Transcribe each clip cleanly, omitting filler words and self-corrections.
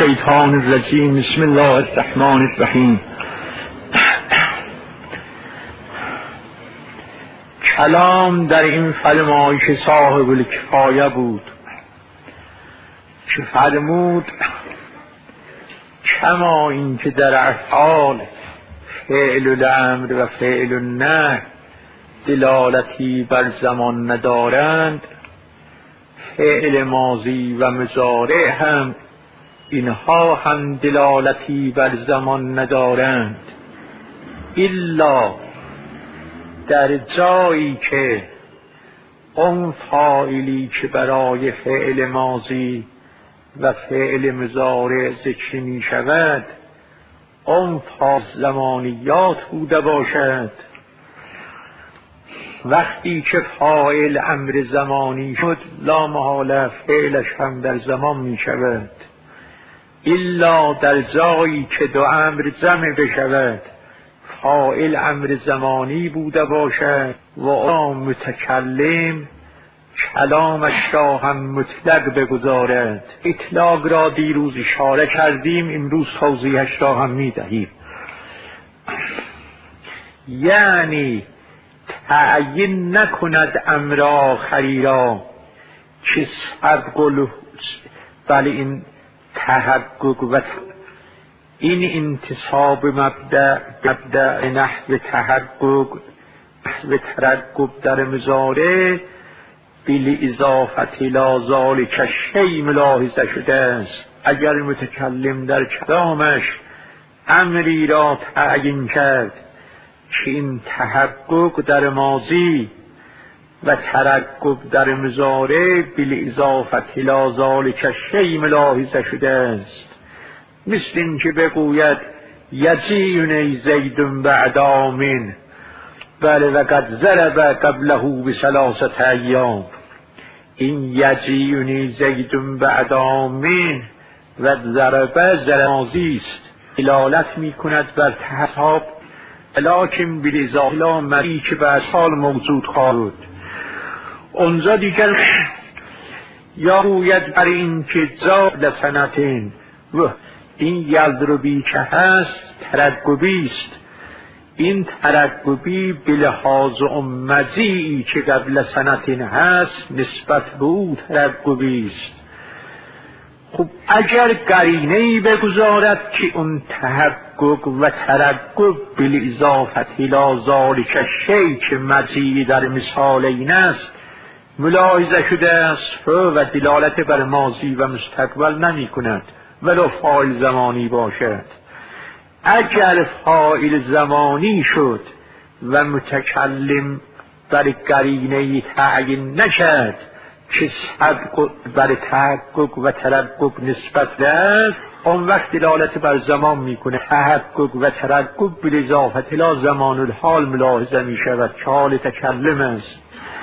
الشیطان الرجیم. بسم الله الرحمن الرحیم. کلام در این فرمایش صاحب الکفایه بود که فرمود کما این که در افعال فعل الامر و فعل النهی دلالتی بر زمان ندارند، فعل ماضی و مضارع هم اینها هم دلالتی بر زمان ندارند، الا در جایی که اون فاعلی که برای فعل ماضی و فعل مضارع ذکر می شود اون فاعل زمانیات بوده باشد. وقتی که فاعل امر زمانی شد لا محاله فعلش هم در زمان می شود، الا در جایی که دو امر جمع بشود فاعل امر زمانی بوده باشد و آن متکلم کلامش را هم مطلق بگذارد. اطلاق را دیروز اشاره کردیم، امروز توضیحش را هم می دهیم. یعنی تعیین نکند امر آخری را که بله این تحقق و این انتصاب مبدأ نحو تحقق و ترقب در مضارع بلی اضافت الی ذلک شیء ملاحظه شده است. اگر متکلم در کلامش امری را تعیین کرد که این تحقق در ماضی و ترقب در مضارع بلی اضافت الی ذلک شیء ملاحظه شده است، مثل این که بگوید یجیئنی زید بعد عام بله و قد ضرب قبله بثلاثة ایام. این یجیئنی زید بعد عام و ضرب ماضی است، دلالت می کند بر تحصاب، لکن بالاضافه الی مری که بعد حال موجود خواهد بود. اونجا دیگر یا گوید برای این که جا لسنتین و این یضربی که هست ترقبی است، این ترقبی به لحاظ مجیئی که قبل سنتین هست نسبت به او ترقبی است. خب اگر قرینه‌ای بگذارد که اون تحقق و ترقب بالاضافه الی ذلک الشیء که مجیئی در مثال این است ملاحظه شده است و دلالت بر ماضی و مستقبل نمی کند ولو فاعل زمانی باشد. اگر فاعل زمانی شد و متکلم بر قرینه تعیین نکرد که صدق بر تحقق و ترقب نسبت است، اون وقت دلالت بر زمان میکنه. تحقق و ترقب بالاضافه الی زمان الحال ملاحظه می شود که حال تکلم است.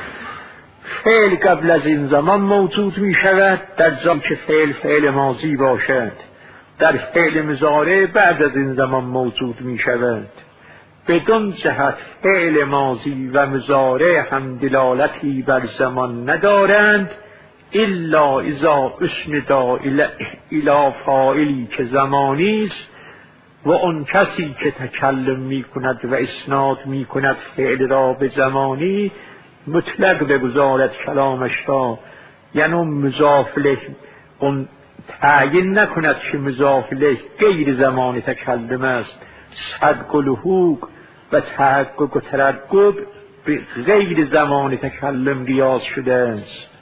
فعل قبل از این زمان موجود می شود در جایی که فعل ماضی باشد، در فعل مضارع بعد از این زمان موجود می شود. بدون جهت فعل ماضی و مضارع هم دلالتی بر زمان ندارند، الا اذا اسندا الی فاعلی که زمانی است و اون کسی که تکلم می کند و اسناد می کند فعل را به زمانی مطلق بگذارد کلامش را، یعنی مضاف الیه اون تعیین نکند که مضاف الیه غیر زمان تکلم است. صدق الحقوق و تحقق و ترقب به غیر زمان تکلم قیاس شده است.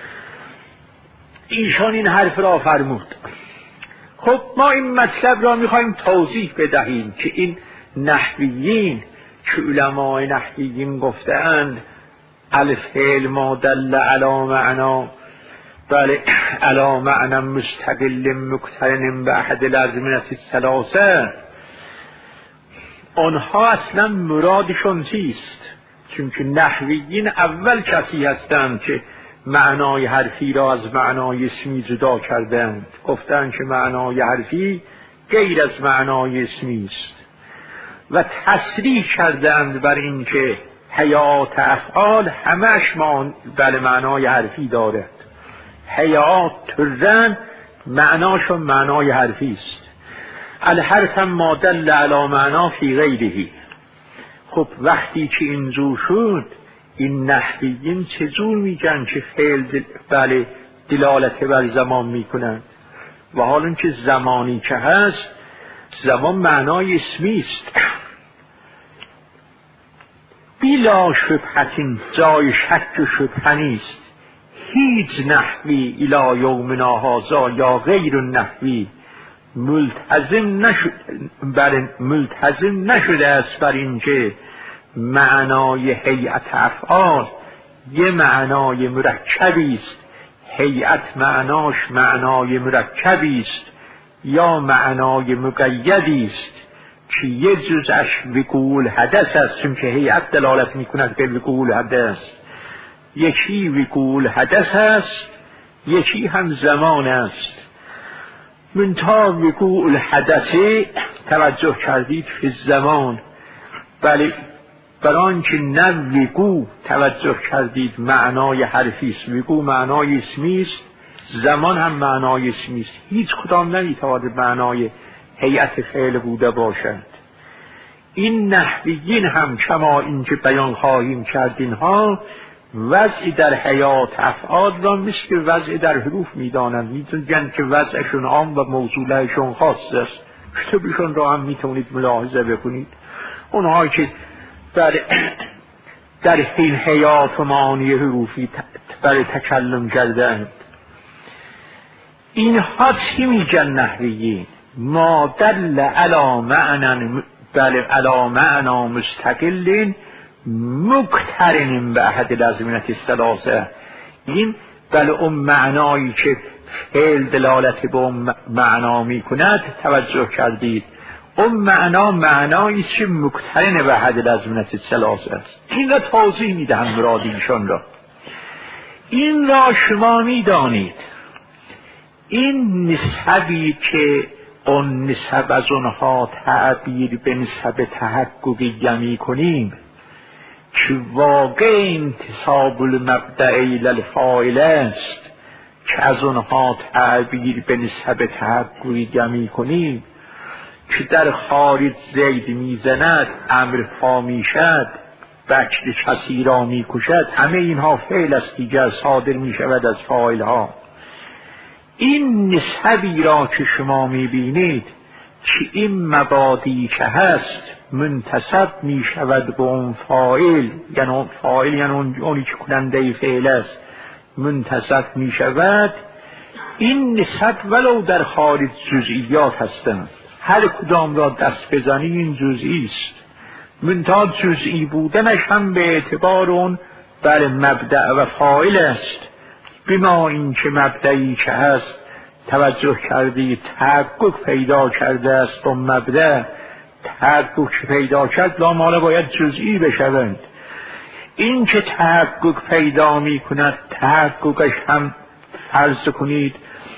ایشان این حرف را فرمود. خب ما این مطلب را میخوایم توضیح بدهیم که این نحویین که علمای نحویین گفتند الفعل ما دل علی معنا بله علی معنا مستقل مقترن به احد الازمنه الثلاثه، آنها اصلا مرادشون چیست؟ چون نحویین اول کسی هستند که معنای حرفی را از معنای اسمی جدا کردند، گفتند که معنای حرفی غیر از معنای اسمی است و تصریح کردند بر این که حیات افعال همش بله معنای حرفی دارد. حیات ترن معناشون معنای حرفی است. الحرف ما دل علی معنا فی غیره. خب وقتی که اینجور شد، این نحویین چجور میگن که فعل بله دلالت بر زمان میکنن؟ و حالا که زمانی که هست، زمان معنای اسمی است. بلا شبهتین، جای شک و شبهه نیست. هیچ نحوی الی یومنا هذا یا غیر النحوی ملتزم نشده است بر اینکه معنای هیئت افعال یه معنای مرکبی است، هیئت معناش معنای مرکبی است یا معنای مقیدی است که یه جزش وقوع حدث است، چون که هیئت دلالت میکند به وقوع حدث. یکی وقوع حدث است، یکی هم زمان است. منتها وقوع حدثه توجه کردید فی الزمان، بله بران که نه وقوع توجه کردید معنای حرفی است، وقوع معنای اسمی است، زمان هم معنای اسمی است. هیچ کدام نمیتواند معنای هیئت فعل بوده باشد. این نحویین هم کما اینکه بیان خواهیم کرد اینها وضعی در حیات افعال را مثل وضع در حروف میدانند. میدونند که وضعشون عام و موصولهشون خاص است. کتابشون را هم میتونید ملاحظه بکنید. اونها که در این حیات و معانی حروفی برای تکلم کردند، اینها چی میگن نحویین؟ ما دل علی معنی، بله علی معنا مستقل مقترن به احد الازمنه الثلاثه. این بله اون معنایی که فعل دلالت به اون معنا میکند توجه کردید، اون معنا معنایی که مقترن به احد الازمنه الثلاثه است. این را توضیح میدهم مراد ایشان را. این را شما میدانید این نسبی که اون نسب از اونها تعبیر به نسب تحققی می کنیم که واقع انتساب المبدأ الی الفاعل است، که از اونها تعبیر به نسب تحققی می کنیم که در خارج زید میزند، امر پا میشد، بچه کسی را میکشد، همه اینها فعل است دیگر، صادر میشود از فاعل ها. این نسبی را که شما میبینید که این مبادی که هست منتسب میشود به اون فاعل، یعنی اون فاعل یعنی اونی که کننده فعل است منتسب میشود. این نسب ولو در خارج جزئیات هستند، هر کدام را دست بزنی این جزئی است، منتها جزئی بودنش هم به اعتبار اون بر مبدأ و فاعل است. بما این که مبدئی که هست توجه کردی تحقق پیدا کرده است و مبدأ تحقق پیدا کرد لاماله باید جزئی بشوند. این که تحقق پیدا می کند تحققش هم فرض کنید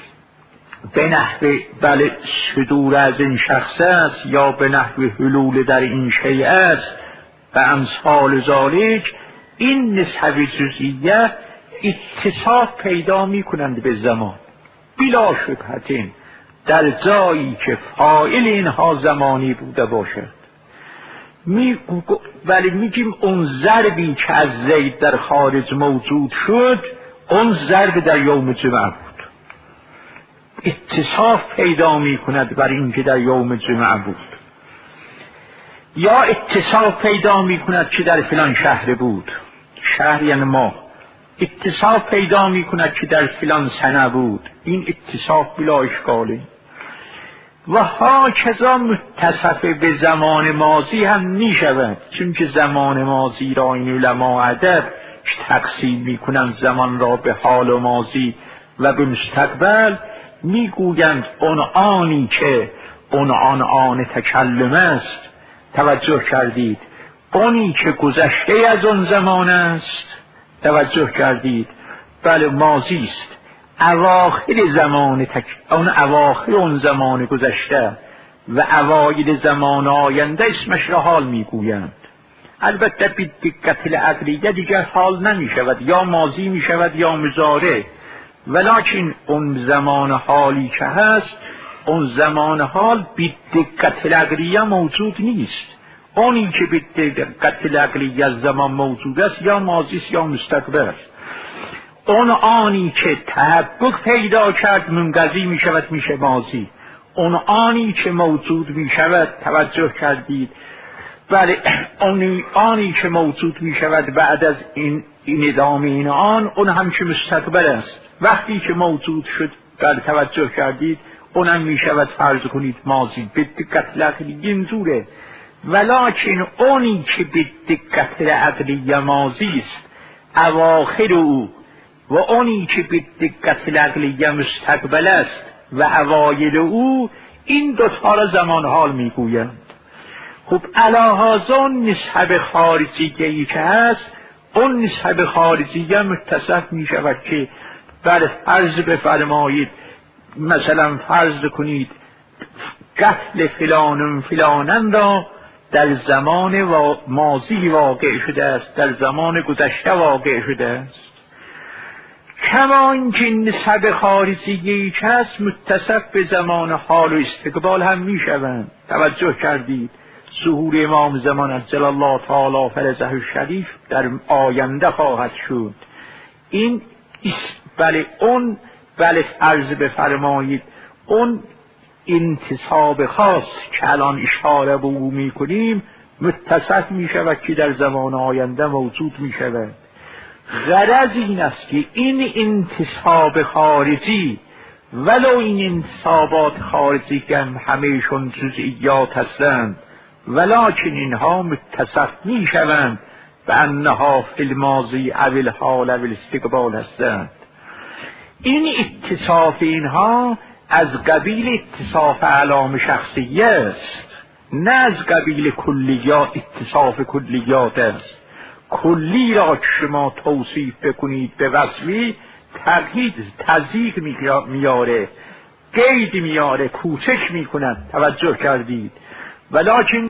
به نحو بله صدور از این شخص است یا به نحو حلول در این شیء است و امثال ذالک. این نسب جزئیه اتصاف پیدا می کنند به زمان بلا شبهتین، در جایی که فاعل اینها زمانی بوده باشد. ولی میگیم اون ضربی که از زید در خارج موجود شد اون ضرب در یوم جمعه بود، اتصاف پیدا می کند بر این که در یوم جمعه بود، یا اتصاف پیدا می کند که در فلان شهر بود، شهر یعنی ما، اتصاف پیدا می کند که در فلان سنه بود. این اتصاف بلا اشکاله. و ها کذا متصف به زمان ماضی هم می شود، چون که زمان ماضی را این علما ادب تقسیم می کنند زمان را به حال و ماضی و به مستقبل. می گویند اون آنی که اون آن تکلم است، توجه کردید، اونی که گذشته از اون زمان است، توجه کردید، بله ماضی است، اواخر زمان اون اواخر اون زمان گذشته و اوایل زمان آینده اسمش را حال میگویند. البته به دقت عقلیه دیگر حال نمی شود، یا ماضی می شود یا مضارع، ولکن اون زمان حالی که هست، اون زمان حال بی دقت العقلیه موجود نیست. اونی که بی دقت العقلیه زمان موجود است یا ماضی است یا مستقبل. اون آنی که تحقق پیدا کرد منقضی می شود میشه ماضی. اون آنی که موجود می شود، توجه کردید، بله، اون آنی که موجود می شود بعد از این ادامه این آن، اون هم که مستقبل است. وقتی که موجود شد، بله توجه کردید، اونم می شود فرض کنید ماضی. به دقت العقلیه اینجوره. ولکن اونی که به دقت العقلیه ماضی است اواخر او، و اونی که به دقت العقلیه مستقبل است و اوایل او، این دوتا را زمان حال میگویند. خب علاهازا نسب خارجیه‌ای که هست، اون نسب خارجیه متصف می شود که بر فرض بفرمایید، مثلا فرض کنید قتل فلان فلانن را در زمان ماضی واقع شده است، در زمان گذشته واقع شده است. کما اینکه نسب خارجیه‌ای که هست متصف به زمان حال و استقبال هم می شوند. توجه کردید، ظهور امام زمان عجل الله تعالی فرجه الشریف در آینده خواهد شد. این بله اون، بله عرض بفرمایید، اون انتصاب خاص که الان اشاره به او می کنیم متصف می شود که در زمان آینده موجود می شود. غرض این است که این انتصاب خارجی، ولو این انتصابات خارجی که همهشون جزئیات هستند، ولکن اینها متصف می شوند به انها فی الماضی او الحال او الاستقبال هستند. این اتصاف اینها از قبیل اتصاف علام شخصیه است، نه از قبیل کلیات، اتصاف کلیات است. کلی را که شما توصیف بکنید به وصفی، تضییق میاره، قید میاره، کوچک میکنند. توجه کردید. ولکن